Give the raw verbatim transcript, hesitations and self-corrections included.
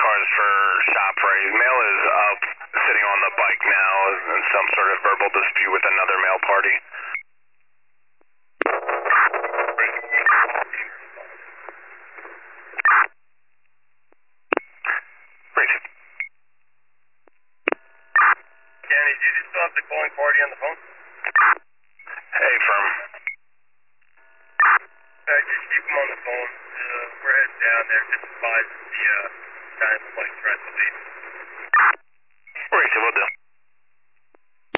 cars for shop raise. Male is up, sitting on the bike now in some sort of verbal dispute with another male party. Raise. Danny, do you still have the calling party on the phone? Hey, firm. Uh, just keep him on the phone. Uh, we're heading down there. Just advise the uh, guy in the bike tries to leave. Raise, will do.